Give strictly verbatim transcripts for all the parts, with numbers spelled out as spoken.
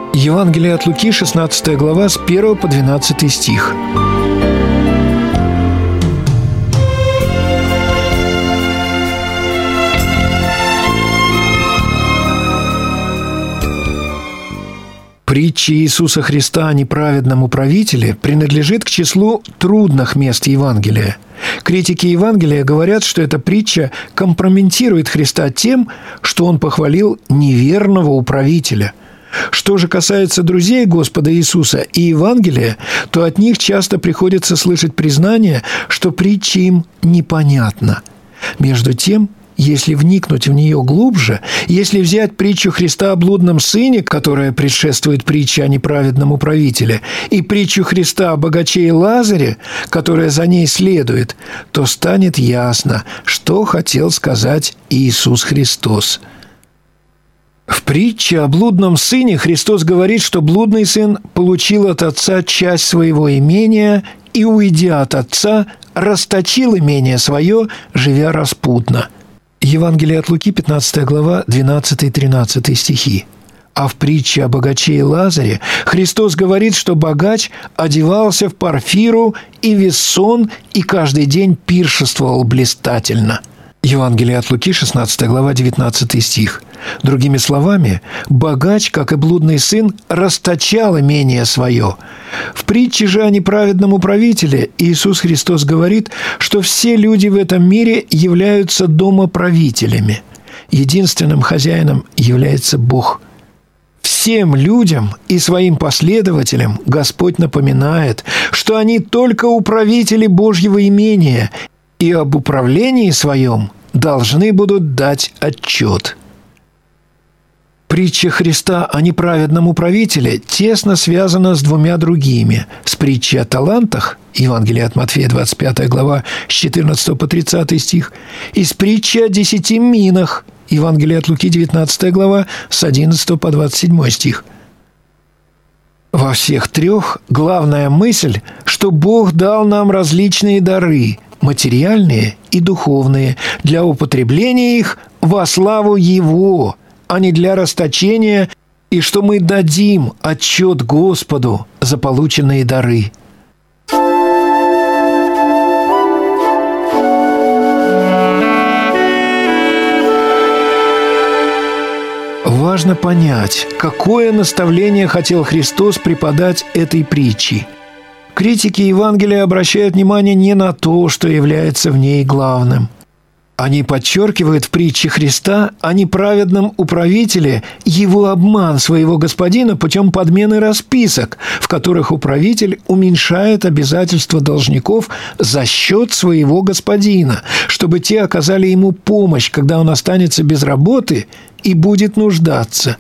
Евангелие от Луки, шестнадцатая глава, с первого по двенадцатый стих. Притча Иисуса Христа о неправедном управителе принадлежит к числу трудных мест Евангелия. Критики Евангелия говорят, что эта притча компрометирует Христа тем, что Он похвалил неверного управителя. Что же касается друзей Господа Иисуса и Евангелия, то от них часто приходится слышать признание, что притча им непонятна. Между тем, если вникнуть в нее глубже, если взять притчу Христа о блудном сыне, которая предшествует притче о неправедном управителе, и притчу Христа о богаче и Лазаре, которая за ней следует, то станет ясно, что хотел сказать Иисус Христос. В притче о блудном сыне Христос говорит, что блудный сын получил от отца часть своего имения и, уйдя от отца, расточил имение свое, живя распутно. Евангелие от Луки, пятнадцатая глава, двенадцатый-тринадцатый стихи. А в притче о богаче и Лазаре Христос говорит, что богач одевался в парфиру и вессон, и каждый день пиршествовал блистательно. Евангелие от Луки, шестнадцатая глава, девятнадцатый стих. Другими словами, богач, как и блудный сын, расточал имение свое. В притче же о неправедном управителе Иисус Христос говорит, что все люди в этом мире являются домоправителями. Единственным хозяином является Бог. Всем людям и своим последователям Господь напоминает, что они только управители Божьего имения и об управлении своем должны будут дать отчет. Притча Христа о неправедном управителе тесно связана с двумя другими. С притчей о талантах, Евангелие от Матфея, двадцать пятая глава, с четырнадцатого по тридцатый стих, и с притчей о десяти минах, Евангелие от Луки, девятнадцатая глава, с одиннадцатого по двадцать седьмой стих. Во всех трех главная мысль, что Бог дал нам различные дары, материальные и духовные, для употребления их во славу Его, а не для расточения, и что мы дадим отчет Господу за полученные дары. Важно понять, какое наставление хотел Христос преподать этой притчей. Критики Евангелия обращают внимание не на то, что является в ней главным. Они подчеркивают в притче Христа о неправедном управителе его обман своего господина путем подмены расписок, в которых управитель уменьшает обязательства должников за счет своего господина, чтобы те оказали ему помощь, когда он останется без работы и будет нуждаться.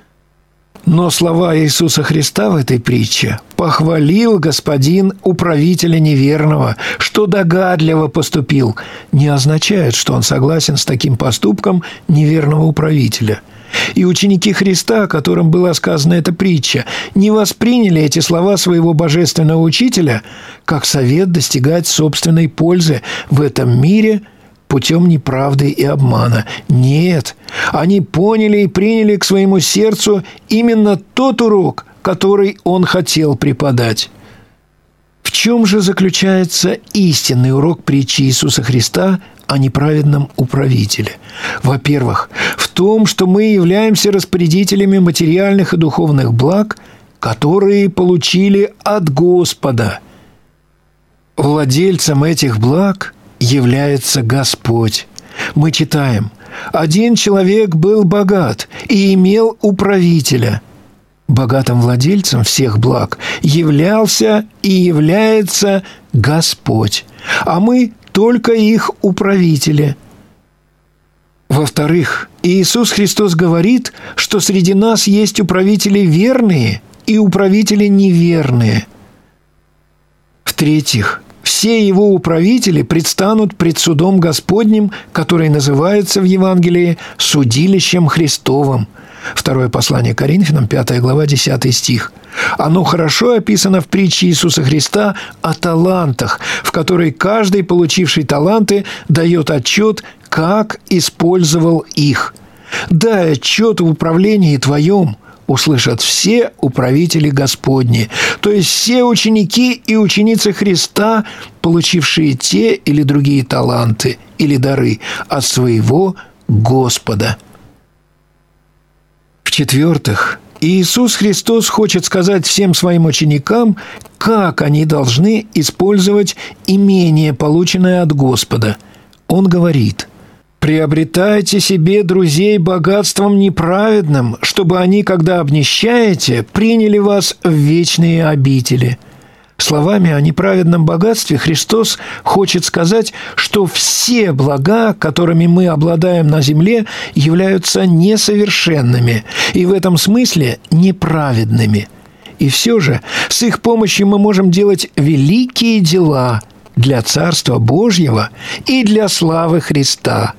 Но слова Иисуса Христа в этой притче «похвалил господин управителя неверного, что догадливо поступил» не означает, что он согласен с таким поступком неверного управителя. И ученики Христа, которым была сказана эта притча, не восприняли эти слова своего божественного учителя как совет достигать собственной пользы в этом мире путем неправды и обмана. Нет, они поняли и приняли к своему сердцу именно тот урок, который он хотел преподать. В чем же заключается истинный урок притчи Иисуса Христа о неправедном управителе? Во-первых, в том, что мы являемся распорядителями материальных и духовных благ, которые получили от Господа. Владельцем этих благ является Господь. Мы читаем: «Один человек был богат и имел управителя». Богатым владельцем всех благ являлся и является Господь, а мы только их управители. Во-вторых, Иисус Христос говорит, что среди нас есть управители верные и управители неверные. В-третьих, все его управители предстанут пред судом Господним, который называется в Евангелии судилищем Христовым. Второе послание Коринфянам, пятая глава, десятый стих. Оно хорошо описано в притче Иисуса Христа о талантах, в которой каждый, получивший таланты, дает отчет, как использовал их. Дай отчет в управлении твоем, услышат все управители Господни, то есть все ученики и ученицы Христа, получившие те или другие таланты или дары от своего Господа. В-четвертых, Иисус Христос хочет сказать всем своим ученикам, как они должны использовать имение, полученное от Господа. Он говорит: «Приобретайте себе друзей богатством неправедным, чтобы они, когда обнищаете, приняли вас в вечные обители». Словами о неправедном богатстве Христос хочет сказать, что все блага, которыми мы обладаем на земле, являются несовершенными и в этом смысле неправедными. И все же с их помощью мы можем делать великие дела для Царства Божьего и для славы Христа.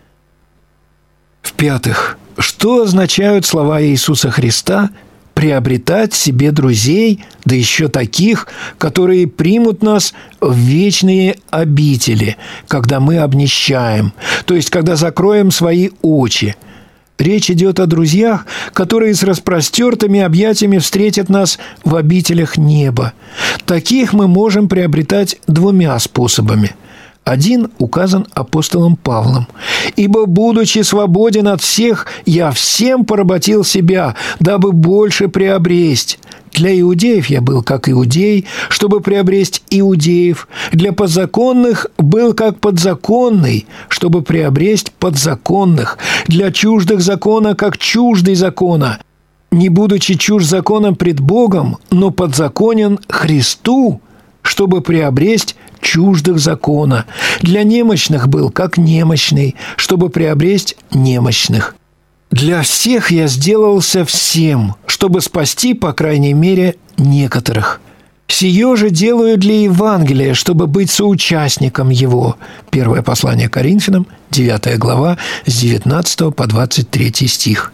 В-пятых, что означают слова Иисуса Христа «приобретать себе друзей, да еще таких, которые примут нас в вечные обители, когда мы обнищаем, то есть когда закроем свои очи». Речь идет о друзьях, которые с распростертыми объятиями встретят нас в обителях неба. Таких мы можем приобретать двумя способами. Один указан апостолом Павлом. «Ибо, будучи свободен от всех, я всем поработил себя, дабы больше приобресть. Для иудеев я был как иудей, чтобы приобресть иудеев. Для подзаконных был как подзаконный, чтобы приобресть подзаконных. Для чуждых закона как чуждый закона, не будучи чужд законом пред Богом, но подзаконен Христу, чтобы приобресть чуждых закона. Для немощных был как немощный, чтобы приобресть немощных. Для всех я сделался всем, чтобы спасти, по крайней мере, некоторых. Сие же делаю для Евангелия, чтобы быть соучастником его». Первое послание Коринфянам, девятая глава, с девятнадцатого по двадцать третий стих.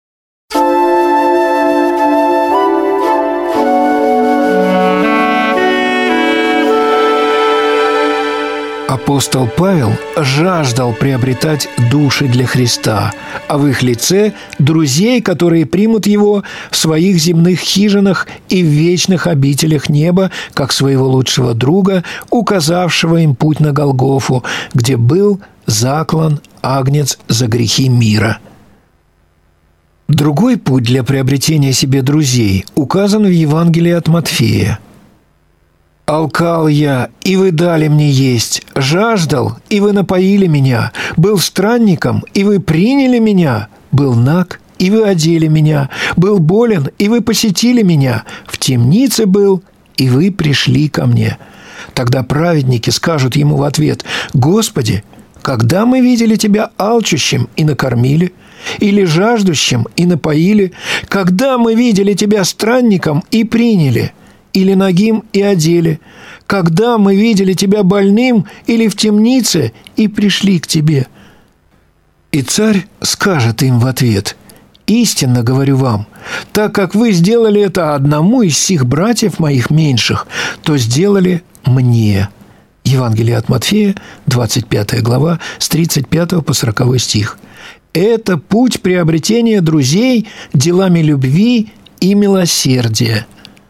Апостол Павел жаждал приобретать души для Христа, а в их лице – друзей, которые примут его в своих земных хижинах и в вечных обителях неба, как своего лучшего друга, указавшего им путь на Голгофу, где был заклан агнец за грехи мира. Другой путь для приобретения себе друзей указан в Евангелии от Матфея. «Алкал я, и вы дали мне есть, жаждал, и вы напоили меня, был странником, и вы приняли меня, был наг, и вы одели меня, был болен, и вы посетили меня, в темнице был, и вы пришли ко мне». Тогда праведники скажут ему в ответ: «Господи, когда мы видели Тебя алчущим и накормили, или жаждущим и напоили? Когда мы видели Тебя странником и приняли? Или нагим и одели? Когда мы видели Тебя больным или в темнице и пришли к Тебе?» И царь скажет им в ответ: «Истинно говорю вам, так как вы сделали это одному из сих братьев моих меньших, то сделали мне». Евангелие от Матфея, двадцать пятая глава, с тридцать пятого по сороковой стих. Это путь приобретения друзей делами любви и милосердия.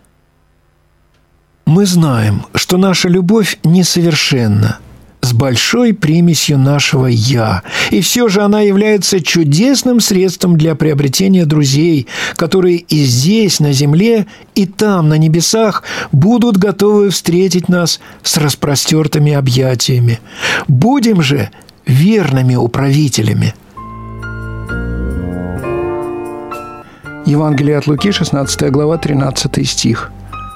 Мы знаем, что наша любовь несовершенна, с большой примесью нашего «я», и все же она является чудесным средством для приобретения друзей, которые и здесь, на земле, и там, на небесах, будут готовы встретить нас с распростертыми объятиями. Будем же верными управителями. Евангелие от Луки, шестнадцатая глава, тринадцатый стих.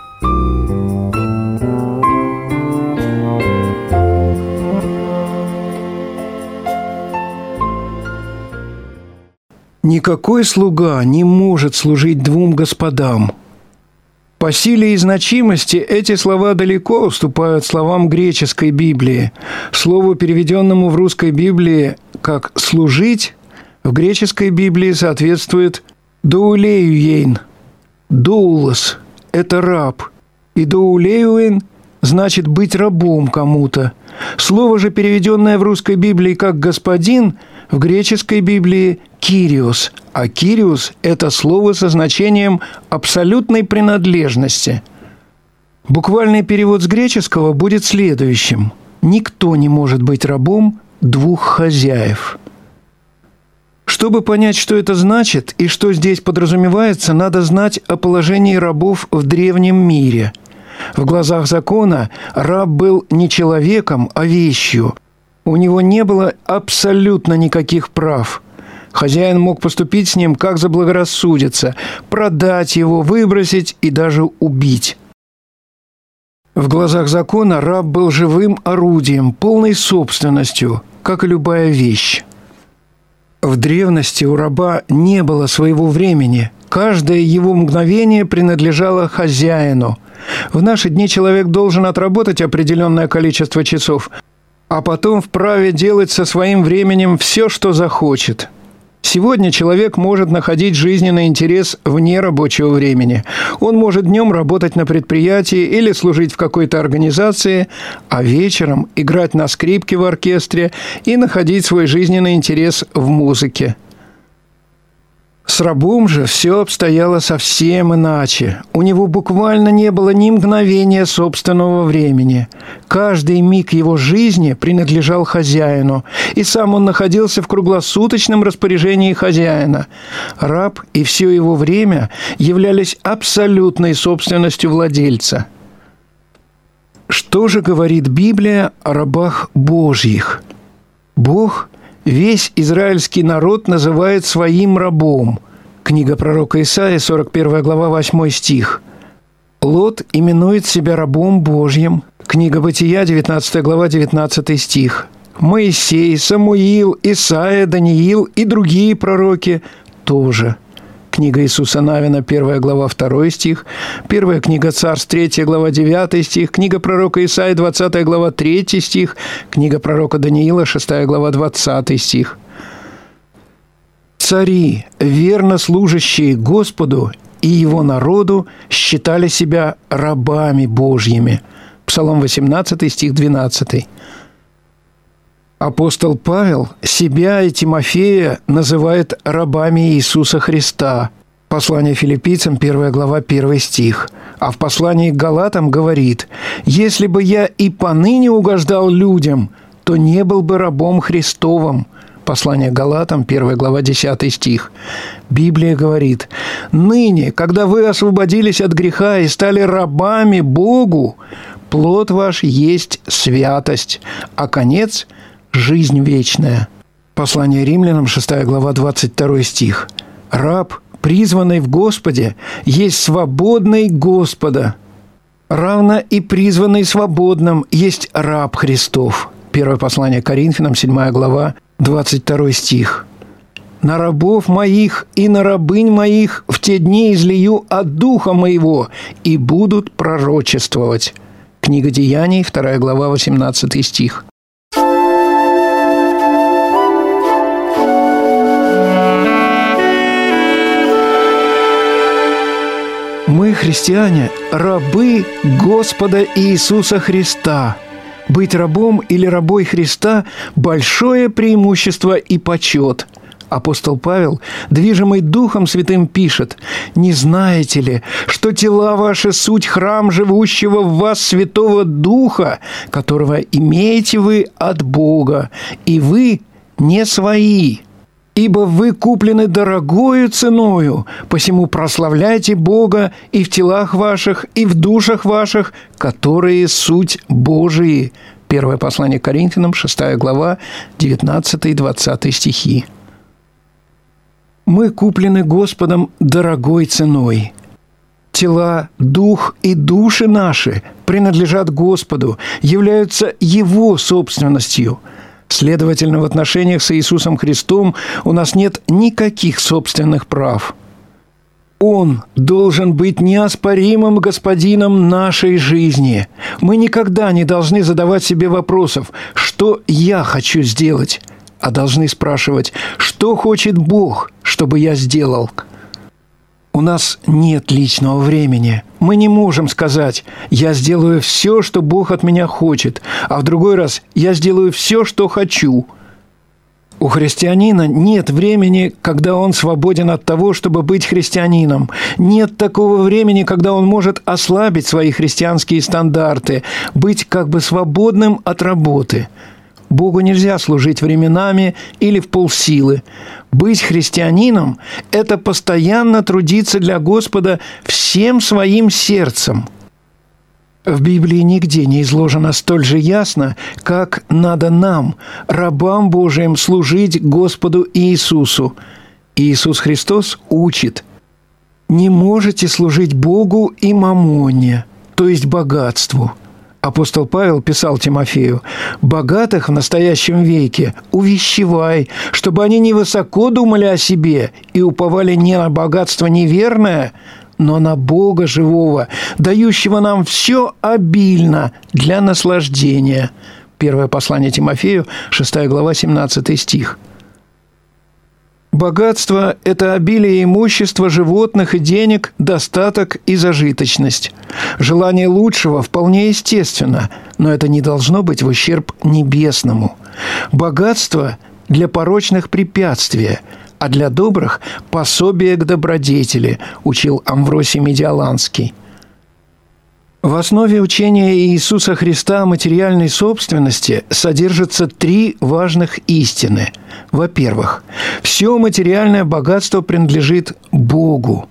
«Никакой слуга не может служить двум господам». По силе и значимости эти слова далеко уступают словам греческой Библии. Слову, переведенному в русской Библии как «служить», в греческой Библии соответствует «доулеюейн». «Доулос» – это раб, и «доулеюейн» значит быть рабом кому-то. Слово же, переведенное в русской Библии как «господин», в греческой Библии «кириос», а «кириос» – это слово со значением абсолютной принадлежности. Буквальный перевод с греческого будет следующим: «Никто не может быть рабом двух хозяев». Чтобы понять, что это значит и что здесь подразумевается, надо знать о положении рабов в древнем мире. В глазах закона раб был не человеком, а вещью. У него не было абсолютно никаких прав. Хозяин мог поступить с ним, как заблагорассудится, продать его, выбросить и даже убить. В глазах закона раб был живым орудием, полной собственностью, как и любая вещь. В древности у раба не было своего времени. Каждое его мгновение принадлежало хозяину. В наши дни человек должен отработать определенное количество часов, а потом вправе делать со своим временем все, что захочет. Сегодня человек может находить жизненный интерес вне рабочего времени. Он может днем работать на предприятии или служить в какой-то организации, а вечером играть на скрипке в оркестре и находить свой жизненный интерес в музыке. С рабом же все обстояло совсем иначе. У него буквально не было ни мгновения собственного времени. Каждый миг его жизни принадлежал хозяину, и сам он находился в круглосуточном распоряжении хозяина. Раб и все его время являлись абсолютной собственностью владельца. Что же говорит Библия о рабах Божьих? Бог весь израильский народ называет своим рабом. Книга пророка Исаии, сорок первая глава, восьмой стих. Лот именует себя рабом Божьим. Книга Бытия, девятнадцатая глава, девятнадцатый стих. Моисей, Самуил, Исаия, Даниил и другие пророки тоже. Книга Иисуса Навина, первая глава, второй стих. Первая книга Царств, третья глава, девятый стих. Книга пророка Исаии, двадцатая глава, третий стих. Книга пророка Даниила, шестая глава, двадцатый стих. Цари, верно служащие Господу и Его народу, считали себя рабами Божьими. Псалом восемнадцатый, стих двенадцатый. Апостол Павел себя и Тимофея называет рабами Иисуса Христа. Послание филиппийцам, первая глава, первый стих. А в послании к Галатам говорит: «Если бы я и поныне угождал людям, то не был бы рабом Христовым». Послание к Галатам, первая глава, десятый стих. Библия говорит: «Ныне, когда вы освободились от греха и стали рабами Богу, плод ваш есть святость, а конец – жизнь вечная». Послание Римлянам, шестая глава, двадцать второй стих. «Раб, призванный в Господе, есть свободный Господа. Равно и призванный свободным есть раб Христов». Первое послание Коринфянам, седьмая глава, двадцать второй стих. «На рабов моих и на рабынь моих в те дни излию от духа моего, и будут пророчествовать». Книга Деяний, вторая глава, восемнадцатый стих. Мы, христиане, рабы Господа Иисуса Христа. Быть рабом или рабой Христа – большое преимущество и почет. Апостол Павел, движимый Духом Святым, пишет: «Не знаете ли, что тела ваши суть храм живущего в вас Святого Духа, которого имеете вы от Бога, и вы не свои? Ибо вы куплены дорогою ценою, посему прославляйте Бога и в телах ваших, и в душах ваших, которые суть Божии». Первое послание Коринфянам, шестая глава, девятнадцатый и двадцатый стихи. Мы куплены Господом дорогой ценой. Тела, дух и души наши принадлежат Господу, являются Его собственностью. Следовательно, в отношениях с Иисусом Христом у нас нет никаких собственных прав. Он должен быть неоспоримым господином нашей жизни. Мы никогда не должны задавать себе вопросов: «Что я хочу сделать?», а должны спрашивать: «Что хочет Бог, чтобы я сделал?». У нас нет личного времени. Мы не можем сказать: «Я сделаю все, что Бог от меня хочет», а в другой раз: «Я сделаю все, что хочу». У христианина нет времени, когда он свободен от того, чтобы быть христианином. Нет такого времени, когда он может ослабить свои христианские стандарты, быть как бы свободным от работы. Богу нельзя служить временами или в полсилы. Быть христианином – это постоянно трудиться для Господа всем своим сердцем. В Библии нигде не изложено столь же ясно, как надо нам, рабам Божиим, служить Господу Иисусу. Иисус Христос учит: «Не можете служить Богу и мамоне», то есть богатству. Апостол Павел писал Тимофею: «Богатых в настоящем веке увещевай, чтобы они не высоко думали о себе и уповали не на богатство неверное, но на Бога живого, дающего нам все обильно для наслаждения». Первое послание Тимофею, шестая глава, семнадцатый стих. Богатство – это обилие имущества, животных и денег, достаток и зажиточность. Желание лучшего вполне естественно, но это не должно быть в ущерб небесному. Богатство – для порочных препятствия, а для добрых – пособие к добродетели, учил Амвросий Медиаланский. В основе учения Иисуса Христа о материальной собственности содержатся три важных истины. Во-первых, все материальное богатство принадлежит Богу.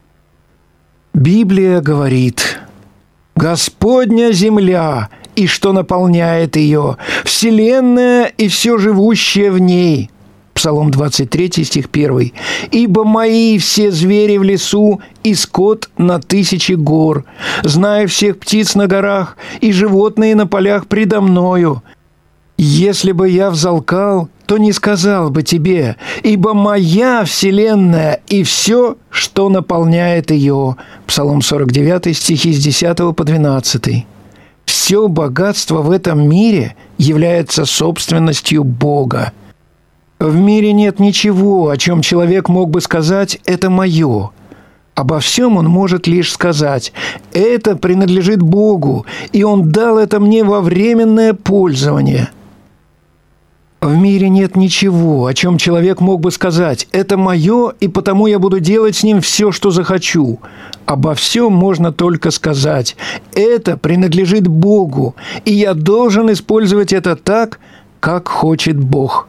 Библия говорит: «Господня земля, и что наполняет ее, вселенная и все живущее в ней». Псалом двадцать три, стих один. «Ибо мои все звери в лесу, и скот на тысячи гор. Знаю всех птиц на горах, и животные на полях предо мною. Если бы я взалкал, то не сказал бы тебе, ибо моя вселенная и все, что наполняет ее». Псалом сорок девять, стихи с десятого по двенадцатый. Все богатство в этом мире является собственностью Бога. В мире нет ничего, о чем человек мог бы сказать «это мое». Обо всем он может лишь сказать «это принадлежит Богу, и Он дал это мне во временное пользование». В мире нет ничего, о чем человек мог бы сказать «это мое, и потому я буду делать с ним все, что захочу». Обо всем можно только сказать «это принадлежит Богу, и я должен использовать это так, как хочет Бог».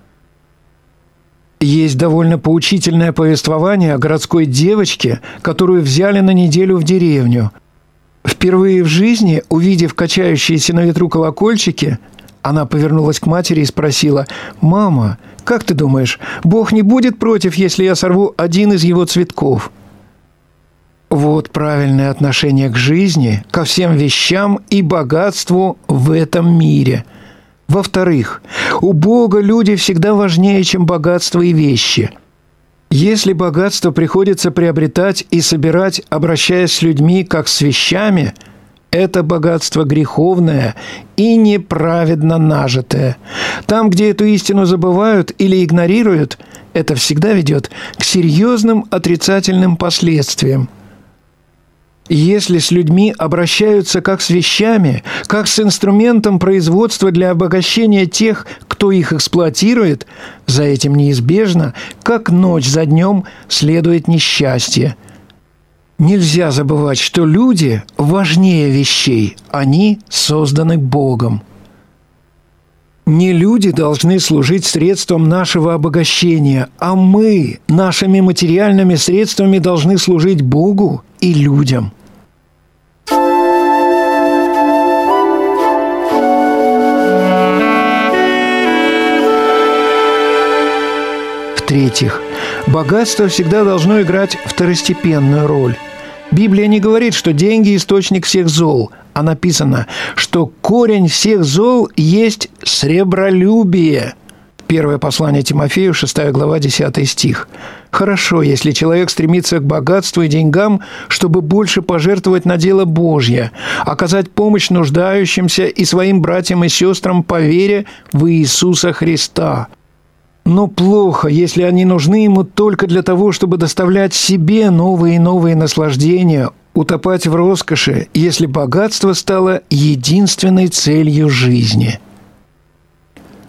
Есть довольно поучительное повествование о городской девочке, которую взяли на неделю в деревню. Впервые в жизни, увидев качающиеся на ветру колокольчики, она повернулась к матери и спросила: «Мама, как ты думаешь, Бог не будет против, если я сорву один из его цветков?» Вот правильное отношение к жизни, ко всем вещам и богатству в этом мире. Во-вторых, у Бога люди всегда важнее, чем богатство и вещи. Если богатство приходится приобретать и собирать, обращаясь с людьми, как с вещами, это богатство греховное и неправедно нажитое. Там, где эту истину забывают или игнорируют, это всегда ведет к серьезным отрицательным последствиям. Если с людьми обращаются как с вещами, как с инструментом производства для обогащения тех, кто их эксплуатирует, за этим неизбежно, как ночь за днем, следует несчастье. Нельзя забывать, что люди важнее вещей, они созданы Богом. Не люди должны служить средством нашего обогащения, а мы нашими материальными средствами должны служить Богу и людям. В-третьих, богатство всегда должно играть второстепенную роль. Библия не говорит, что деньги – источник всех зол, а написано, что корень всех зол есть сребролюбие. Первое послание Тимофею, шестая глава, десятый стих. Хорошо, если человек стремится к богатству и деньгам, чтобы больше пожертвовать на дело Божье, оказать помощь нуждающимся и своим братьям и сестрам по вере в Иисуса Христа. Но плохо, если они нужны ему только для того, чтобы доставлять себе новые и новые наслаждения, утопать в роскоши, если богатство стало единственной целью жизни.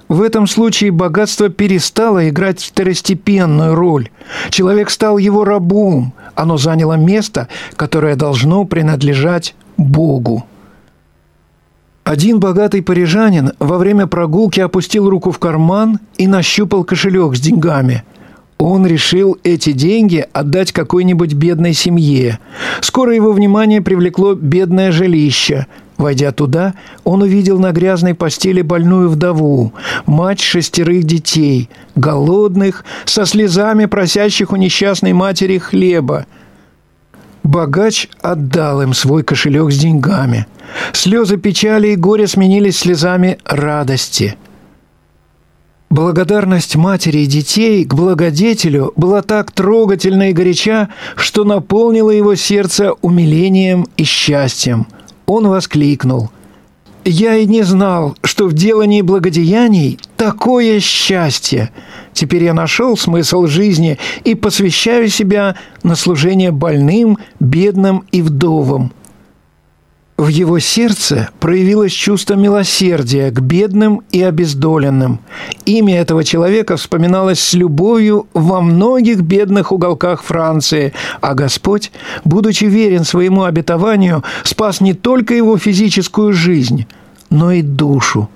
В этом случае богатство перестало играть второстепенную роль. Человек стал его рабом. Оно заняло место, которое должно принадлежать Богу. Один богатый парижанин во время прогулки опустил руку в карман и нащупал кошелек с деньгами. Он решил эти деньги отдать какой-нибудь бедной семье. Скоро его внимание привлекло бедное жилище. Войдя туда, он увидел на грязной постели больную вдову, мать шестерых детей, голодных, со слезами просящих у несчастной матери хлеба. Богач отдал им свой кошелек с деньгами. Слезы печали и горя сменились слезами радости. Благодарность матери и детей к благодетелю была так трогательна и горяча, что наполнила его сердце умилением и счастьем. Он воскликнул: «Я и не знал, что в делании благодеяний такое счастье! Теперь я нашел смысл жизни и посвящаю себя на служение больным, бедным и вдовам». В его сердце проявилось чувство милосердия к бедным и обездоленным. Имя этого человека вспоминалось с любовью во многих бедных уголках Франции, а Господь, будучи верен своему обетованию, спас не только его физическую жизнь, но и душу.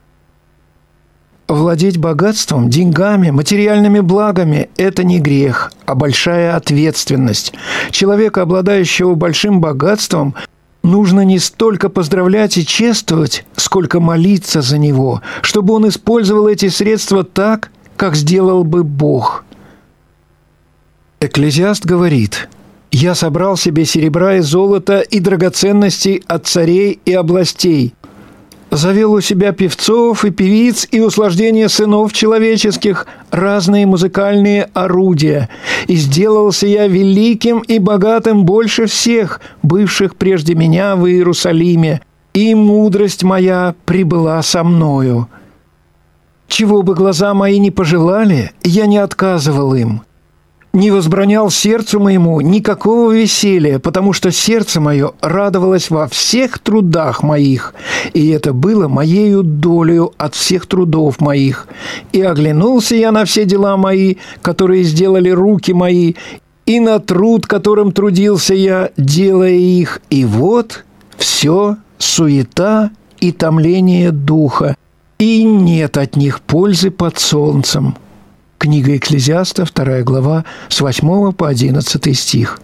Владеть богатством, деньгами, материальными благами – это не грех, а большая ответственность. Человека, обладающего большим богатством, нужно не столько поздравлять и чествовать, сколько молиться за него, чтобы он использовал эти средства так, как сделал бы Бог. Экклезиаст говорит: «Я собрал себе серебра и золота и драгоценностей от царей и областей, завел у себя певцов и певиц и услаждение сынов человеческих, разные музыкальные орудия, и сделался я великим и богатым больше всех, бывших прежде меня в Иерусалиме, и мудрость моя прибыла со мною. Чего бы глаза мои не пожелали, я не отказывал им. Не возбранял сердцу моему никакого веселья, потому что сердце мое радовалось во всех трудах моих, и это было моею долею от всех трудов моих. И оглянулся я на все дела мои, которые сделали руки мои, и на труд, которым трудился я, делая их, и вот все суета и томление духа, и нет от них пользы под солнцем». Книга Экклезиаста, вторая глава, с восьмого по одиннадцатый стих.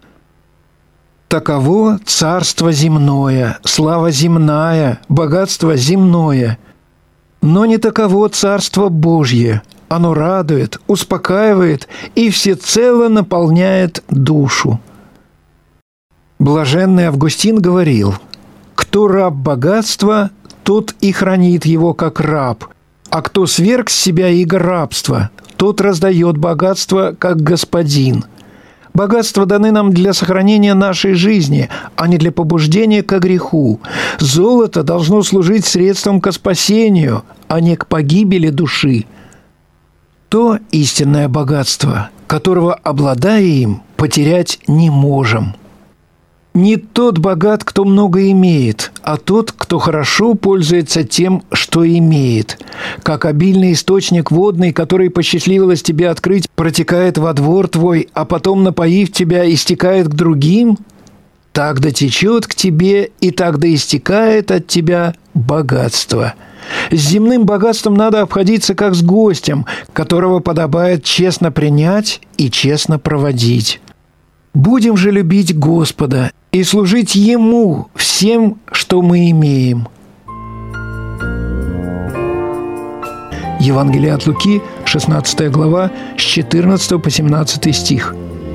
«Таково царство земное, слава земная, богатство земное. Но не таково царство Божье. Оно радует, успокаивает и всецело наполняет душу». Блаженный Августин говорил: «Кто раб богатства, тот и хранит его как раб, а кто сверг с себя иго рабства, тот раздает богатство как господин». Богатства даны нам для сохранения нашей жизни, а не для побуждения ко греху. Золото должно служить средством ко спасению, а не к погибели души. То истинное богатство, которого, обладая им, потерять не можем. Не тот богат, кто много имеет, а тот, кто хорошо пользуется тем, что имеет. Как обильный источник водный, который посчастливилось тебе открыть, протекает во двор твой, а потом, напоив тебя, истекает к другим, так дотечет к тебе и так доистекает от тебя богатство. С земным богатством надо обходиться как с гостем, которого подобает честно принять и честно проводить. Будем же любить Господа и служить Ему всем, что мы имеем. Евангелие от Луки, шестнадцатая глава, с четырнадцатого по семнадцатый стих.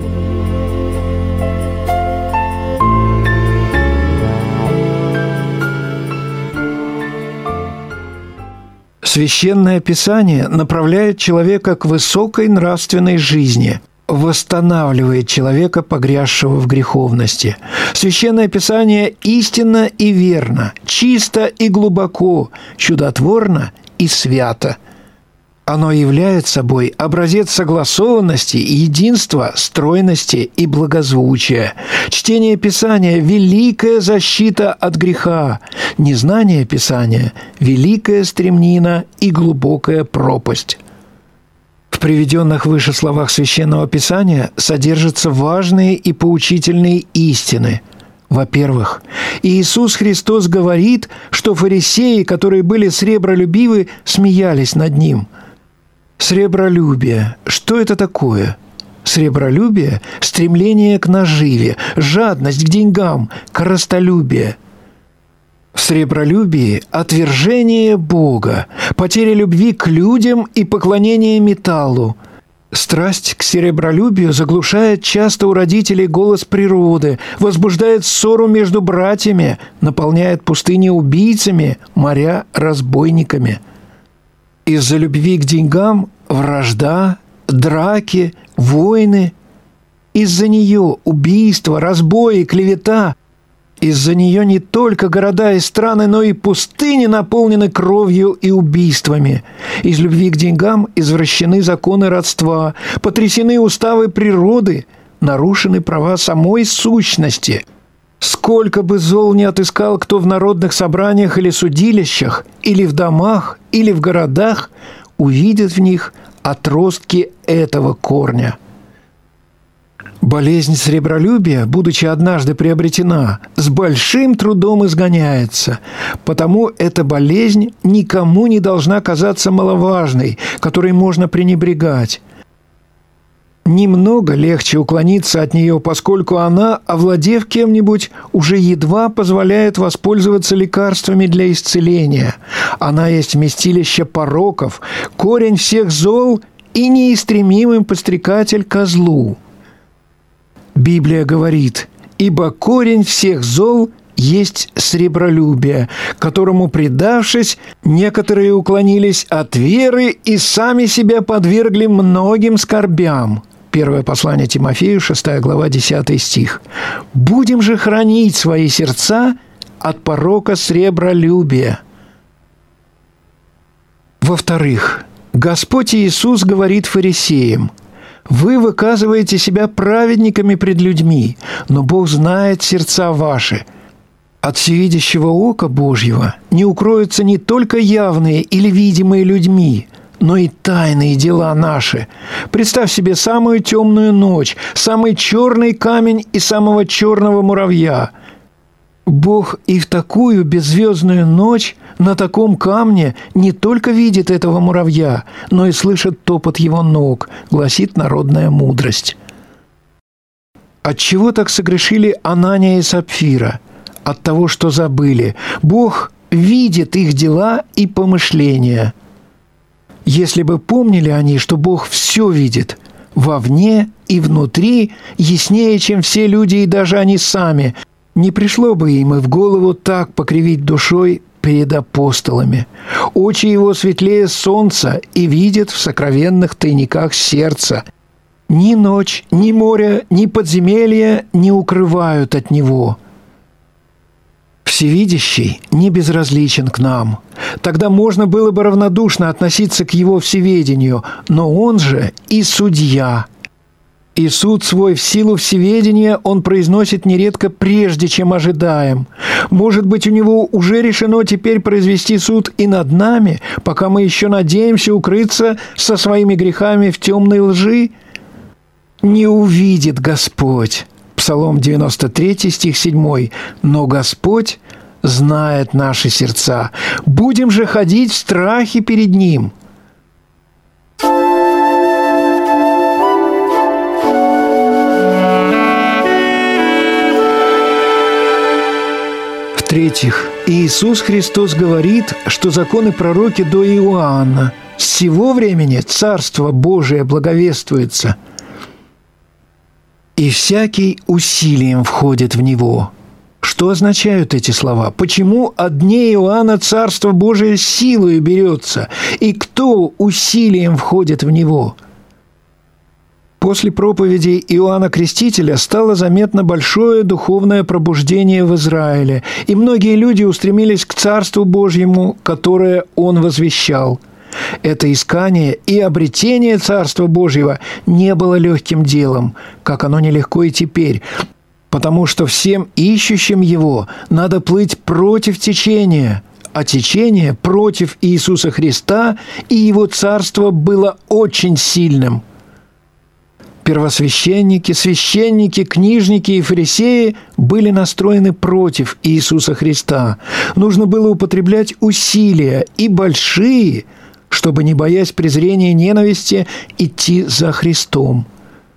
Священное Писание направляет человека к высокой нравственной жизни, восстанавливает человека, погрязшего в греховности. Священное Писание истинно и верно, чисто и глубоко, чудотворно и свято. Оно являет собой образец согласованности, единства, стройности и благозвучия. Чтение Писания – великая защита от греха. Незнание Писания – великая стремнина и глубокая пропасть. В приведенных выше словах Священного Писания содержатся важные и поучительные истины. Во-первых, Иисус Христос говорит, что фарисеи, которые были сребролюбивы, смеялись над Ним. Сребролюбие. Что это такое? Сребролюбие – стремление к наживе, жадность к деньгам, корыстолюбие. В сребролюбии – отвержение Бога, потеря любви к людям и поклонение металлу. Страсть к серебролюбию заглушает часто у родителей голос природы, возбуждает ссору между братьями, наполняет пустыни убийцами, моря разбойниками. Из-за любви к деньгам – вражда, драки, войны. Из-за нее – убийства, разбои, клевета. Из-за нее не только города и страны, но и пустыни наполнены кровью и убийствами. Из любви к деньгам извращены законы родства, потрясены уставы природы, нарушены права самой сущности. Сколько бы зол ни отыскал кто в народных собраниях или судилищах, или в домах, или в городах, увидит в них отростки этого корня. Болезнь сребролюбия, будучи однажды приобретена, с большим трудом изгоняется, потому эта болезнь никому не должна казаться маловажной, которой можно пренебрегать. Немного легче уклониться от нее, поскольку она, овладев кем-нибудь, уже едва позволяет воспользоваться лекарствами для исцеления. Она есть вместилище пороков, корень всех зол и неистремимый подстрекатель ко злу. Библия говорит: «Ибо корень всех зол есть сребролюбие, которому, предавшись, некоторые уклонились от веры и сами себя подвергли многим скорбям». Первое послание Тимофею, шестая глава, десятый стих. «Будем же хранить свои сердца от порока сребролюбия». Во-вторых, Господь Иисус говорит фарисеям: «Вы выказываете себя праведниками пред людьми, но Бог знает сердца ваши». От всевидящего ока Божьего не укроются не только явные или видимые людьми, но и тайные дела наши. Представь себе самую темную ночь, самый черный камень и самого черного муравья. Бог и в такую беззвездную ночь на таком камне не только видит этого муравья, но и слышит топот его ног, гласит народная мудрость. Отчего так согрешили Анания и Сапфира? От того, что забыли. Бог видит их дела и помышления. Если бы помнили они, что Бог все видит, вовне и внутри, яснее, чем все люди и даже они сами, не пришло бы им и в голову так покривить душой перед апостолами. Очи его светлее солнца и видят в сокровенных тайниках сердца. Ни ночь, ни море, ни подземелья не укрывают от него. Всевидящий не безразличен к нам. Тогда можно было бы равнодушно относиться к его всеведению, но он же и судья. И суд свой в силу всеведения он произносит нередко прежде, чем ожидаем. Может быть, у него уже решено теперь произвести суд и над нами, пока мы еще надеемся укрыться со своими грехами в темной лжи? Не увидит Господь. Псалом девяносто три, стих семь. «Но Господь знает наши сердца. Будем же ходить в страхе перед Ним». В-третьих, Иисус Христос говорит, что законы пророки до Иоанна. С сего времени Царство Божие благовествуется, и всякий усилием входит в него. Что означают эти слова? Почему от дней Иоанна Царство Божие силою берется? И кто усилием входит в него? После проповеди Иоанна Крестителя стало заметно большое духовное пробуждение в Израиле, и многие люди устремились к Царству Божьему, которое он возвещал. Это искание и обретение Царства Божьего не было легким делом, как оно нелегко и теперь, потому что всем ищущим Его надо плыть против течения, а течение против Иисуса Христа и Его Царства было очень сильным. Первосвященники, священники, книжники и фарисеи были настроены против Иисуса Христа. Нужно было употреблять усилия, и большие, чтобы, не боясь презрения и ненависти, идти за Христом.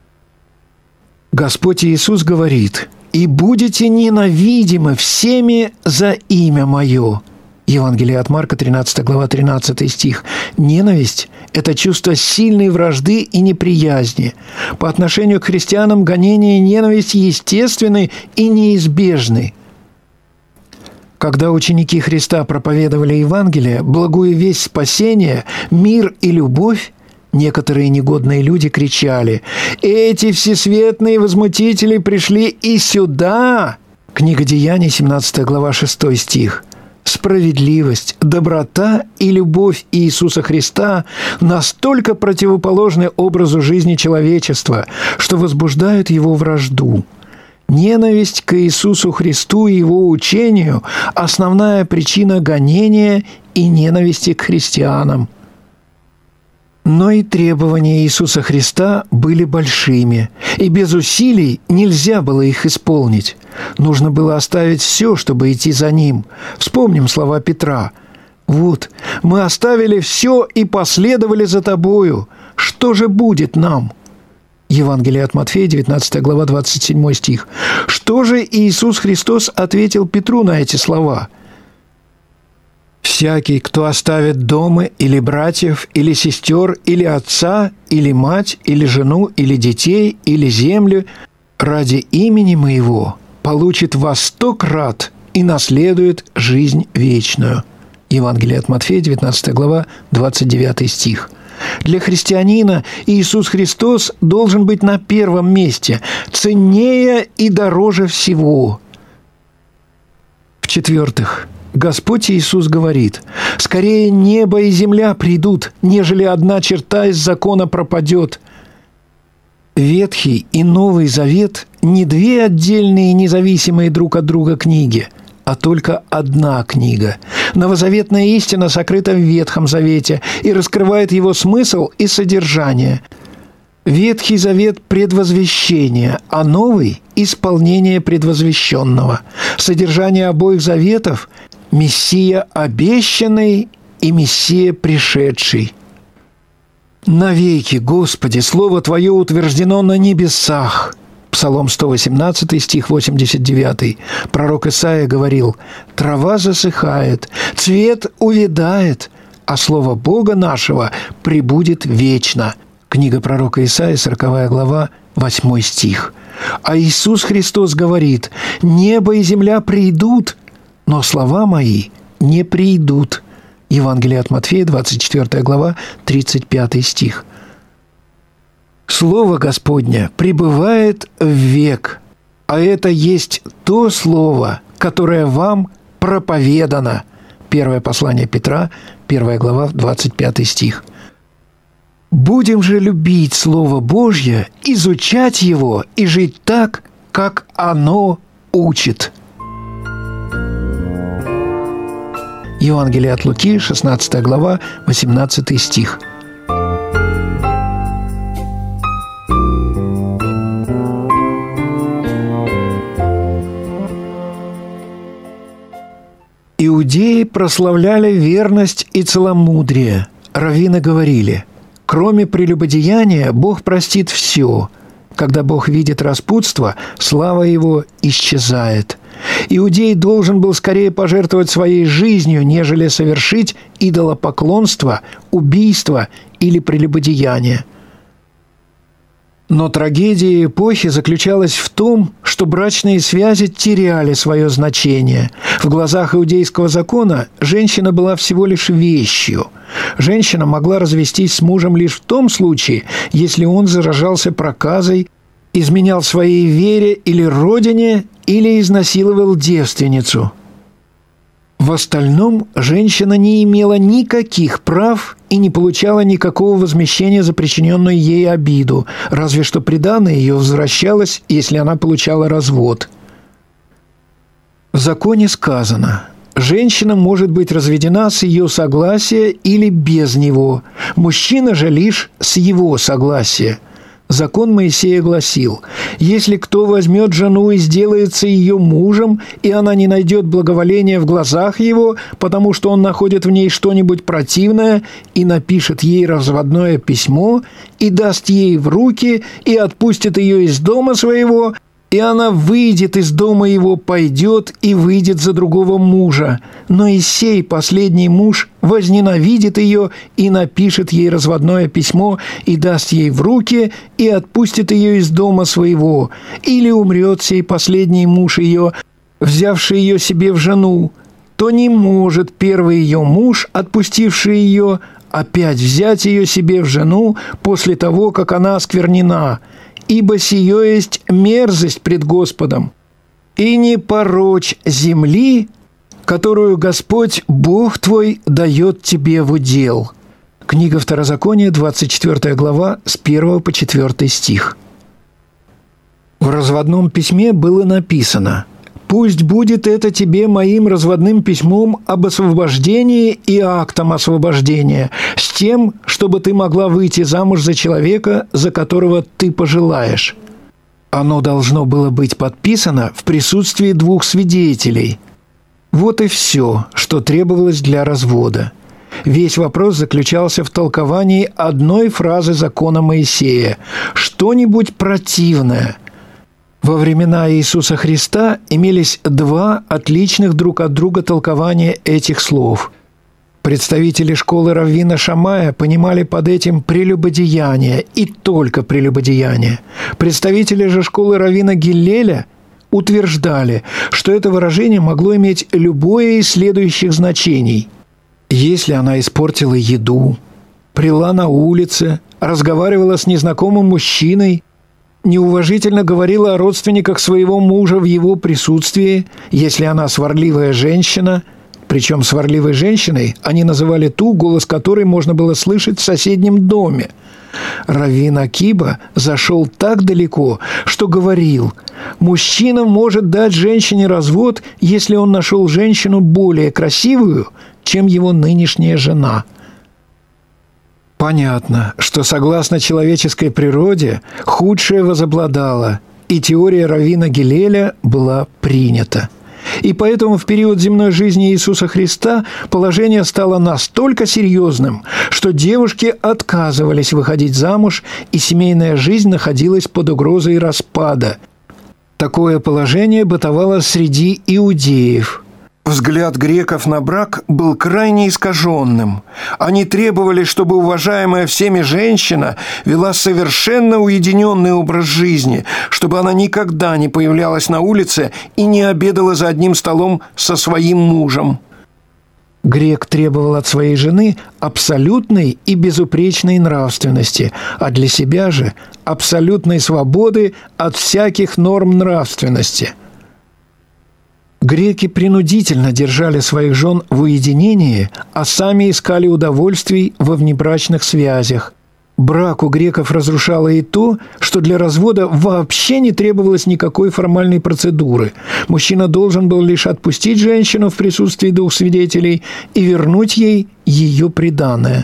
Господь Иисус говорит: «И будете ненавидимы всеми за имя Мое». Евангелие от Марка, тринадцатая глава, тринадцатый стих. Ненависть – это чувство сильной вражды и неприязни. По отношению к христианам гонение и ненависть естественны и неизбежны. Когда ученики Христа проповедовали Евангелие, благую весть спасения, мир и любовь, некоторые негодные люди кричали: «Эти всесветные возмутители пришли и сюда!» Книга Деяний, семнадцатая глава, шестой стих. Справедливость, доброта и любовь Иисуса Христа настолько противоположны образу жизни человечества, что возбуждают его вражду. Ненависть к Иисусу Христу и Его учению – основная причина гонения и ненависти к христианам. Но и требования Иисуса Христа были большими, и без усилий нельзя было их исполнить. Нужно было оставить все, чтобы идти за Ним. Вспомним слова Петра: «Вот, мы оставили все и последовали за Тобою. Что же будет нам?» Евангелие от Матфея, девятнадцатая глава, двадцать седьмой стих. Что же Иисус Христос ответил Петру на эти слова? «Всякий, кто оставит дома или братьев, или сестер, или отца, или мать, или жену, или детей, или землю, ради имени Моего, получит во сто крат и наследует жизнь вечную». Евангелие от Матфея, девятнадцатая глава, двадцать девятый стих. Для христианина Иисус Христос должен быть на первом месте, ценнее и дороже всего. В-четвертых, Господь Иисус говорит: «Скорее небо и земля придут, нежели одна черта из закона пропадет». Ветхий и Новый Завет – не две отдельные независимые друг от друга книги, а только одна книга. Новозаветная истина сокрыта в Ветхом Завете и раскрывает его смысл и содержание. Ветхий Завет – предвозвещение, а Новый – исполнение предвозвещенного. Содержание обоих заветов – Мессия обещанный и Мессия пришедший. «Навеки, Господи, Слово Твое утверждено на небесах». Псалом сто восемнадцатый, стих восемьдесят девятый. Пророк Исаия говорил: «Трава засыхает, цвет увядает, а слово Бога нашего пребудет вечно». Книга пророка Исаии, сороковая глава, восьмой стих. А Иисус Христос говорит: «Небо и земля придут, но слова мои не придут». Евангелие от Матфея, двадцать четвёртая глава, тридцать пятый стих. Слово Господне пребывает в век, а это есть то Слово, которое вам проповедано. Первое послание Петра, первая глава, двадцать пятый стих. Будем же любить Слово Божье, изучать его и жить так, как оно учит. Евангелие от Луки, шестнадцатая глава, восемнадцатый стих. Иудеи прославляли верность и целомудрие. Раввины говорили: кроме прелюбодеяния Бог простит все. Когда Бог видит распутство, слава Его исчезает. Иудей должен был скорее пожертвовать своей жизнью, нежели совершить идолопоклонство, убийство или прелюбодеяние. Но трагедия эпохи заключалась в том, что брачные связи теряли свое значение. В глазах иудейского закона женщина была всего лишь вещью. Женщина могла развестись с мужем лишь в том случае, если он заражался проказой, изменял своей вере или родине, или изнасиловал девственницу. В остальном женщина не имела никаких прав и не получала никакого возмещения за причиненную ей обиду, разве что приданое ее возвращалось, если она получала развод. В законе сказано: женщина может быть разведена с ее согласия или без него, мужчина же лишь с его согласия. Закон Моисея гласил: «Если кто возьмет жену и сделается ее мужем, и она не найдет благоволения в глазах его, потому что он находит в ней что-нибудь противное, и напишет ей разводное письмо, и даст ей в руки, и отпустит ее из дома своего, и она выйдет из дома его, пойдет и выйдет за другого мужа. Но и сей последний муж возненавидит ее и напишет ей разводное письмо, и даст ей в руки, и отпустит ее из дома своего. Или умрет сей последний муж ее, взявший ее себе в жену, то не может первый ее муж, отпустивший ее, опять взять ее себе в жену после того, как она осквернена. Ибо сие есть мерзость пред Господом, и не порочь земли, которую Господь Бог твой дает тебе в удел». Книга Второзакония, двадцать четвёртая глава, с первого по четвёртый стих. В разводном письме было написано: «Пусть будет это тебе моим разводным письмом об освобождении и актом освобождения, с тем, чтобы ты могла выйти замуж за человека, за которого ты пожелаешь». Оно должно было быть подписано в присутствии двух свидетелей. Вот и все, что требовалось для развода. Весь вопрос заключался в толковании одной фразы закона Моисея: «что-нибудь противное». Во времена Иисуса Христа имелись два отличных друг от друга толкования этих слов. Представители школы раввина Шамая понимали под этим прелюбодеяние и только прелюбодеяние. Представители же школы раввина Гиллеля утверждали, что это выражение могло иметь любое из следующих значений. Если она испортила еду, прила на улице, разговаривала с незнакомым мужчиной, неуважительно говорила о родственниках своего мужа в его присутствии, если она сварливая женщина, причем сварливой женщиной они называли ту, голос которой можно было слышать в соседнем доме. Раввин Акиба зашел так далеко, что говорил: мужчина может дать женщине развод, если он нашел женщину более красивую, чем его нынешняя жена. Понятно, что согласно человеческой природе худшее возобладало, и теория раввина Гиллеля была принята. И поэтому в период земной жизни Иисуса Христа положение стало настолько серьезным, что девушки отказывались выходить замуж, и семейная жизнь находилась под угрозой распада. Такое положение бытовало среди иудеев. Взгляд греков на брак был крайне искаженным. Они требовали, чтобы уважаемая всеми женщина вела совершенно уединенный образ жизни, чтобы она никогда не появлялась на улице и не обедала за одним столом со своим мужем. Грек требовал от своей жены абсолютной и безупречной нравственности, а для себя же абсолютной свободы от всяких норм нравственности. Греки принудительно держали своих жен в уединении, а сами искали удовольствий во внебрачных связях. Брак у греков разрушало и то, что для развода вообще не требовалось никакой формальной процедуры. Мужчина должен был лишь отпустить женщину в присутствии двух свидетелей и вернуть ей ее приданое.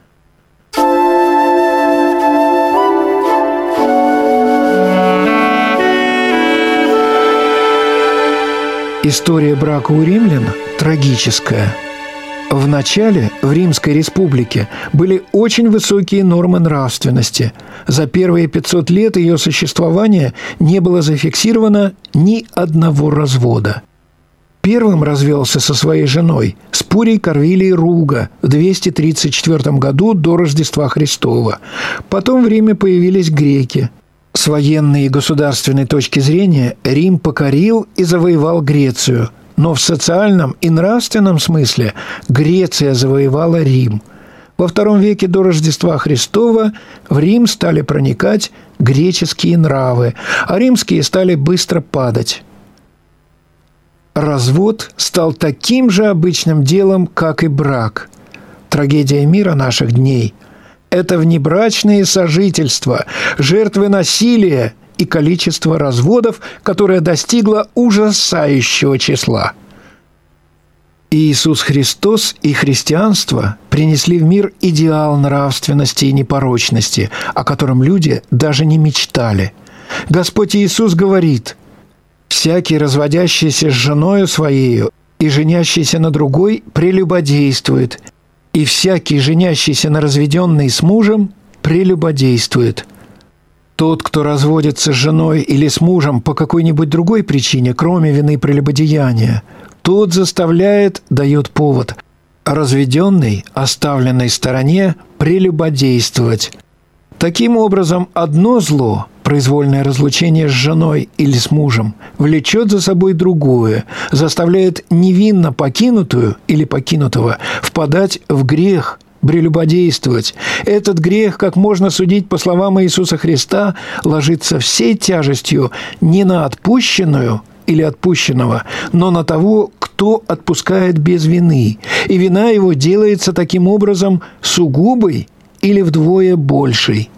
История брака у римлян трагическая. В начале в Римской республике были очень высокие нормы нравственности. За первые пятьсот лет ее существования не было зафиксировано ни одного развода. Первым развелся со своей женой Спурий Корвилий Руга в двести тридцать четвёртом году до Рождества Христова. Потом в Риме появились греки. С военной и государственной точки зрения Рим покорил и завоевал Грецию, но в социальном и нравственном смысле Греция завоевала Рим. Во втором веке до Рождества Христова в Рим стали проникать греческие нравы, а римские стали быстро падать. развод стал таким же обычным делом, как и брак. Трагедия мира наших дней – это внебрачные сожительства, жертвы насилия и количество разводов, которое достигло ужасающего числа. Иисус Христос и христианство принесли в мир идеал нравственности и непорочности, о котором люди даже не мечтали. Господь Иисус говорит: «Всякий, разводящийся с женою своею и женящийся на другой, прелюбодействует, и всякий, женящийся на разведенной с мужем, прелюбодействует». Тот, кто разводится с женой или с мужем по какой-нибудь другой причине, кроме вины прелюбодеяния, тот заставляет, дает повод, а разведенный, оставленной стороне, прелюбодействовать. Таким образом, одно зло, произвольное разлучение с женой или с мужем, влечет за собой другое, заставляет невинно покинутую или покинутого впадать в грех, прелюбодействовать. Этот грех, как можно судить по словам Иисуса Христа, ложится всей тяжестью не на отпущенную или отпущенного, но на того, кто отпускает без вины, и вина его делается таким образом сугубой или вдвое большей.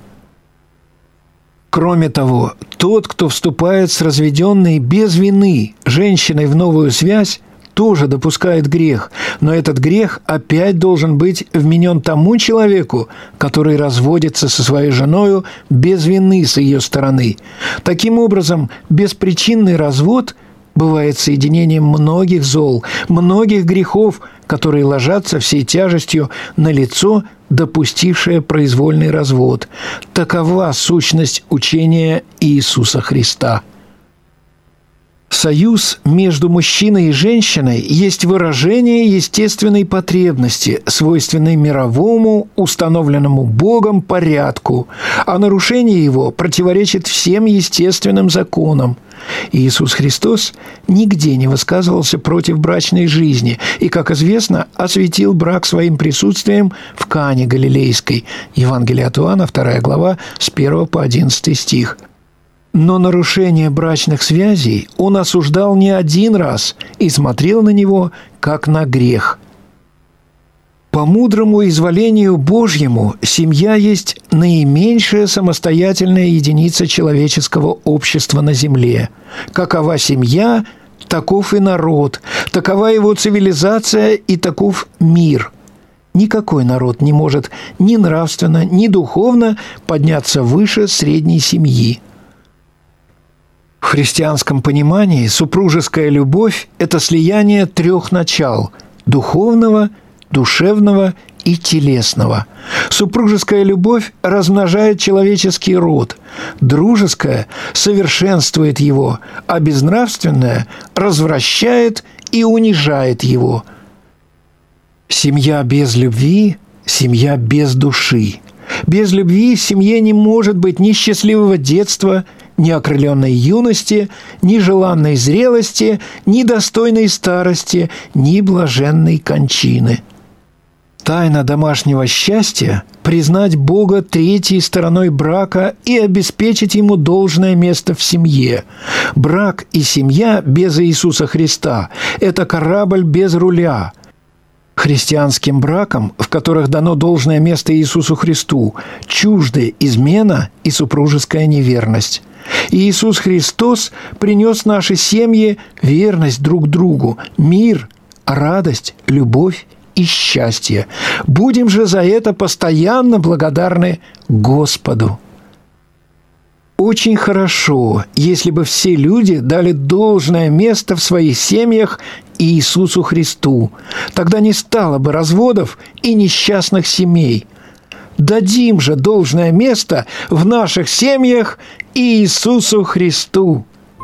Кроме того, тот, кто вступает с разведенной без вины женщиной в новую связь, тоже допускает грех, но этот грех опять должен быть вменен тому человеку, который разводится со своей женою без вины с ее стороны. Таким образом, беспричинный развод бывает соединением многих зол, многих грехов, которые ложатся всей тяжестью на лицо, допустившее произвольный развод. Такова сущность учения Иисуса Христа. Союз между мужчиной и женщиной есть выражение естественной потребности, свойственной мировому, установленному Богом порядку, а нарушение его противоречит всем естественным законам. Иисус Христос нигде не высказывался против брачной жизни и, как известно, осветил брак своим присутствием в Кане Галилейской. Евангелие от Иоанна, вторая глава, с первого по одиннадцатый стих. Но нарушение брачных связей он осуждал не один раз и смотрел на него, как на грех. По мудрому изволению Божьему семья есть наименьшая самостоятельная единица человеческого общества на земле. Какова семья, таков и народ, такова его цивилизация и таков мир. Никакой народ не может ни нравственно, ни духовно подняться выше средней семьи. В христианском понимании супружеская любовь – это слияние трех начал – духовного, душевного и телесного. Супружеская любовь размножает человеческий род, дружеская совершенствует его, а безнравственная развращает и унижает его. Семья без любви – семья без души. Без любви в семье не может быть ни счастливого детства, ни окрыленной юности, ни желанной зрелости, ни достойной старости, ни блаженной кончины. Тайна домашнего счастья – признать Бога третьей стороной брака и обеспечить Ему должное место в семье. Брак и семья без Иисуса Христа – это корабль без руля. Христианским бракам, в которых дано должное место Иисусу Христу, чужды измена и супружеская неверность. Иисус Христос принес в наши семьи верность друг другу, мир, радость, любовь и счастье. Будем же за это постоянно благодарны Господу. Очень хорошо, если бы все люди дали должное место в своих семьях Иисусу Христу. Тогда не стало бы разводов и несчастных семей. Дадим же должное место в наших семьях Иисусу Христу.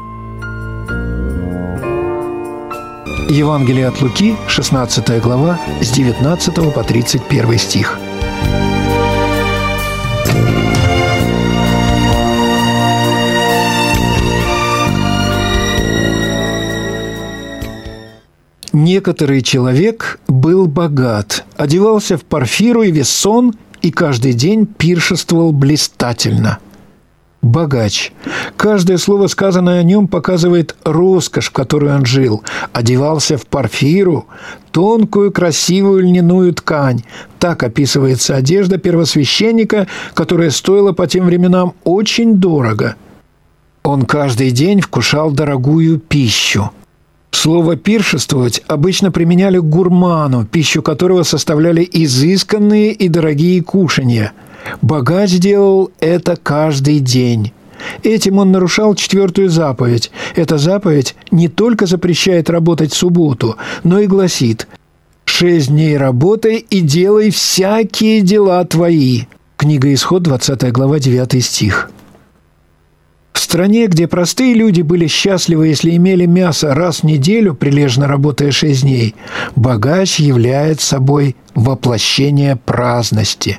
Евангелие от Луки, шестнадцатая глава, с девятнадцатого по тридцать первый стих. Некоторый человек был богат, одевался в парфиру и вессон и каждый день пиршествовал блистательно. Богач. Каждое слово, сказанное о нем, показывает роскошь, в которой он жил. Одевался в парфиру, тонкую, красивую льняную ткань. Так описывается одежда первосвященника, которая стоила по тем временам очень дорого. Он каждый день вкушал дорогую пищу. Слово «пиршествовать» обычно применяли к гурману, пищу которого составляли изысканные и дорогие кушанья. Богач делал это каждый день. Этим он нарушал четвертую заповедь. Эта заповедь не только запрещает работать в субботу, но и гласит: «Шесть дней работай и делай всякие дела твои». Книга Исход, двадцатая глава, девятый стих. В стране, где простые люди были счастливы, если имели мясо раз в неделю, прилежно работая шесть дней, богач является собой воплощение праздности.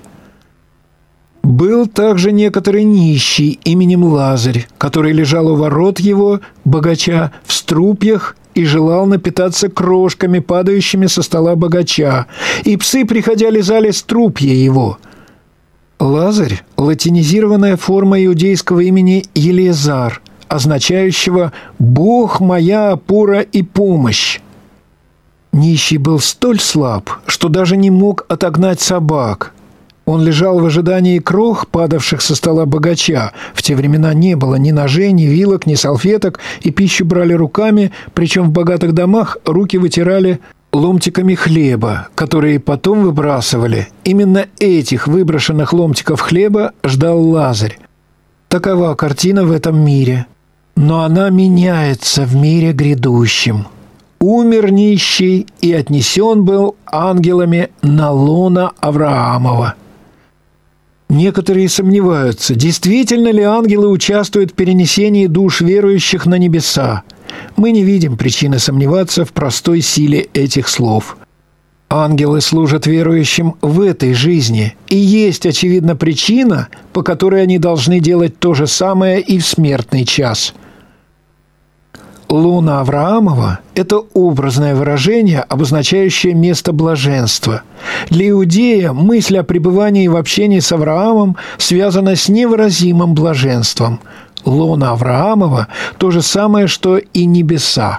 Был также некоторый нищий именем Лазарь, который лежал у ворот его, богача, в струпьях и желал напитаться крошками, падающими со стола богача, и псы, приходя, лизали струпья его. Лазарь – латинизированная форма иудейского имени Елиезар, означающего «Бог моя опора и помощь». Нищий был столь слаб, что даже не мог отогнать собак. Он лежал в ожидании крох, падавших со стола богача. В те времена не было ни ножей, ни вилок, ни салфеток, и пищу брали руками, причем в богатых домах руки вытирали ломтиками хлеба, которые потом выбрасывали. Именно этих выброшенных ломтиков хлеба ждал Лазарь. Такова картина в этом мире. Но она меняется в мире грядущем. Умер нищий и отнесен был ангелами на лоно Авраамова. Некоторые сомневаются, действительно ли ангелы участвуют в перенесении душ верующих на небеса. Мы не видим причины сомневаться в простой силе этих слов. Ангелы служат верующим в этой жизни, и есть, очевидно, причина, по которой они должны делать то же самое и в смертный час. Лона Авраамова – это образное выражение, обозначающее место блаженства. Для иудея мысль о пребывании в общении с Авраамом связана с невыразимым блаженством. Лона Авраамова – то же самое, что и небеса.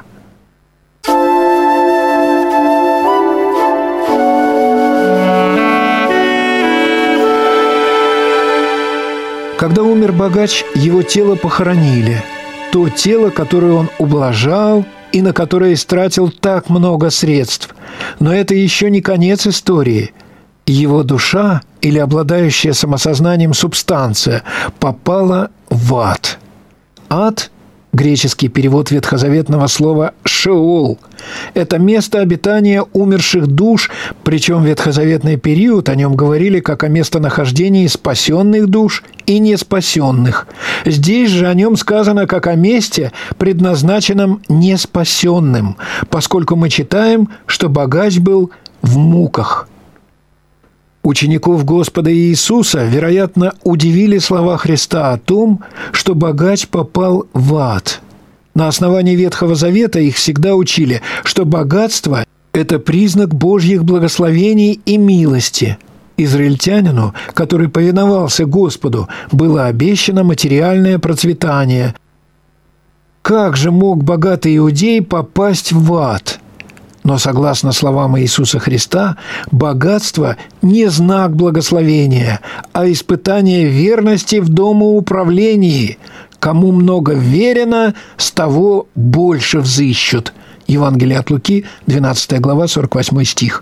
Когда умер богач, его тело похоронили. То тело, которое он ублажал и на которое истратил так много средств. Но это еще не конец истории. Его душа, или обладающая самосознанием субстанция, попала в ад. Ад – греческий перевод ветхозаветного слова «шеол». Это место обитания умерших душ, причем в ветхозаветный период о нем говорили как о местонахождении спасенных душ и неспасенных. Здесь же о нем сказано как о месте, предназначенном неспасенным, поскольку мы читаем, что богач был в муках. Учеников Господа Иисуса, вероятно, удивили слова Христа о том, что богач попал в ад. На основании Ветхого Завета их всегда учили, что богатство – это признак Божьих благословений и милости. Израильтянину, который повиновался Господу, было обещано материальное процветание. Как же мог богатый иудей попасть в ад? Но, согласно словам Иисуса Христа, богатство не знак благословения, а испытание верности в домоуправлении. Кому много верено, с того больше взыщут. Евангелие от Луки, двенадцатая глава, сорок восьмой стих.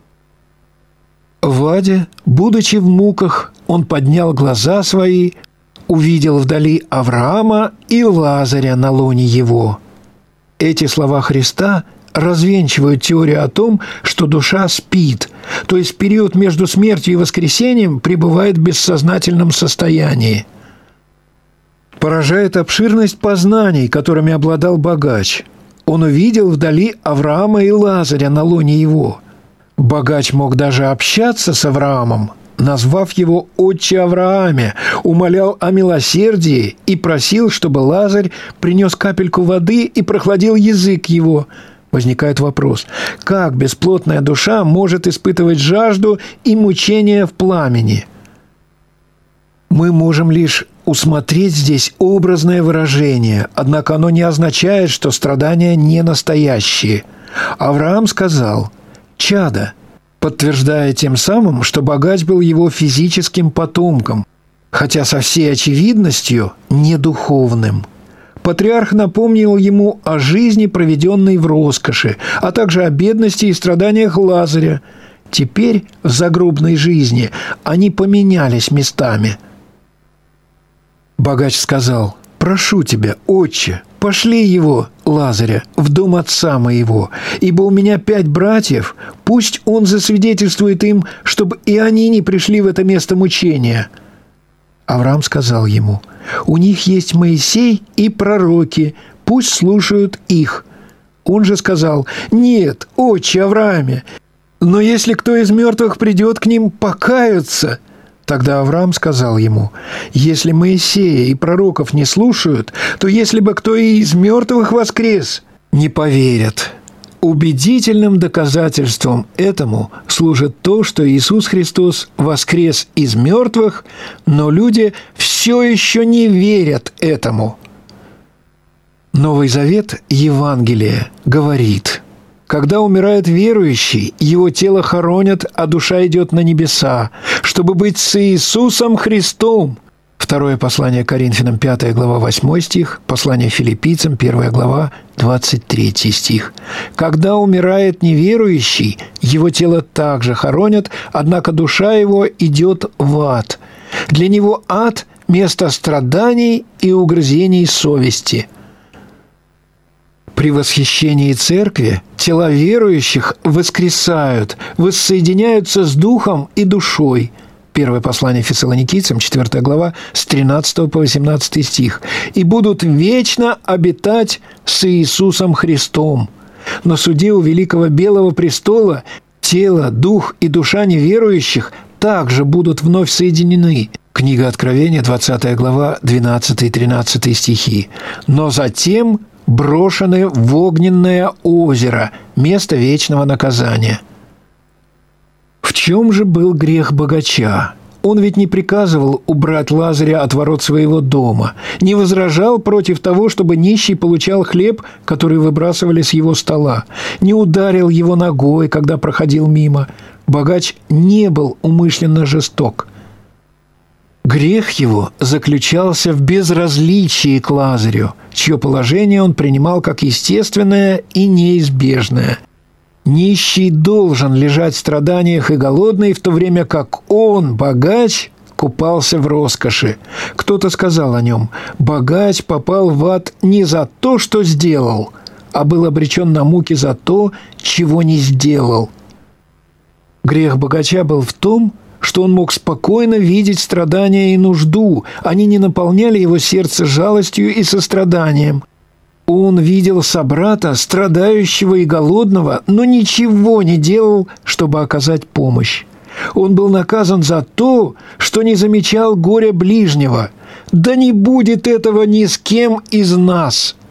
В аде, будучи в муках, он поднял глаза свои, увидел вдали Авраама и Лазаря на лоне его. Эти слова Христа развенчивают теорию о том, что душа спит, то есть в период между смертью и воскресением пребывает в бессознательном состоянии. Поражает обширность познаний, которыми обладал богач. Он увидел вдали Авраама и Лазаря на лоне его. Богач мог даже общаться с Авраамом, назвав его «Отче Аврааме», умолял о милосердии и просил, чтобы Лазарь принес капельку воды и прохладил язык его. Возникает вопрос, как бесплотная душа может испытывать жажду и мучения в пламени? Мы можем лишь усмотреть здесь образное выражение, однако оно не означает, что страдания не настоящие. Авраам сказал «чадо», подтверждая тем самым, что богач был его физическим потомком, хотя со всей очевидностью не духовным. Патриарх напомнил ему о жизни, проведенной в роскоши, а также о бедности и страданиях Лазаря. Теперь в загробной жизни они поменялись местами. Богач сказал: «Прошу тебя, отче, пошли его, Лазаря, в дом отца моего, ибо у меня пять братьев, пусть он засвидетельствует им, чтобы и они не пришли в это место мучения». Авраам сказал ему: «У них есть Моисей и пророки, пусть слушают их». Он же сказал: «Нет, отче Аврааме, но если кто из мертвых придет к ним, покаются». Тогда Авраам сказал ему: «Если Моисея и пророков не слушают, то если бы кто и из мертвых воскрес, не поверят». Убедительным доказательством этому служит то, что Иисус Христос воскрес из мертвых, но люди все еще не верят этому. Новый Завет, Евангелие, говорит: когда умирает верующий, его тело хоронят, а душа идет на небеса, чтобы быть с Иисусом Христом. Второе послание Коринфянам, пятая глава, восьмой стих, послание Филиппийцам, первая глава, двадцать третий стих. Когда умирает неверующий, его тело также хоронят, однако душа его идет в ад. Для него ад – место страданий и угрызений совести. При восхищении церкви тела верующих воскресают, воссоединяются с духом и душой. Первое послание Фессалоникийцам, четвёртая глава, с тринадцатого по восемнадцатый стих. «И будут вечно обитать с Иисусом Христом. На суде у великого белого престола тело, дух и душа неверующих также будут вновь соединены». Книга Откровения, двадцатая глава, двенадцатый и тринадцатый стихи. «Но затем брошены в огненное озеро, место вечного наказания». В чем же был грех богача? Он ведь не приказывал убрать Лазаря от ворот своего дома, не возражал против того, чтобы нищий получал хлеб, который выбрасывали с его стола, не ударил его ногой, когда проходил мимо. Богач не был умышленно жесток. Грех его заключался в безразличии к Лазарю, чье положение он принимал как естественное и неизбежное. Нищий должен лежать в страданиях и голодный, в то время как он, богач, купался в роскоши. Кто-то сказал о нем: богач попал в ад не за то, что сделал, а был обречен на муки за то, чего не сделал. Грех богача был в том, что он мог спокойно видеть страдания и нужду. Они не наполняли его сердце жалостью и состраданием. Он видел собрата, страдающего и голодного, но ничего не делал, чтобы оказать помощь. Он был наказан за то, что не замечал горя ближнего. Да не будет этого ни с кем из нас.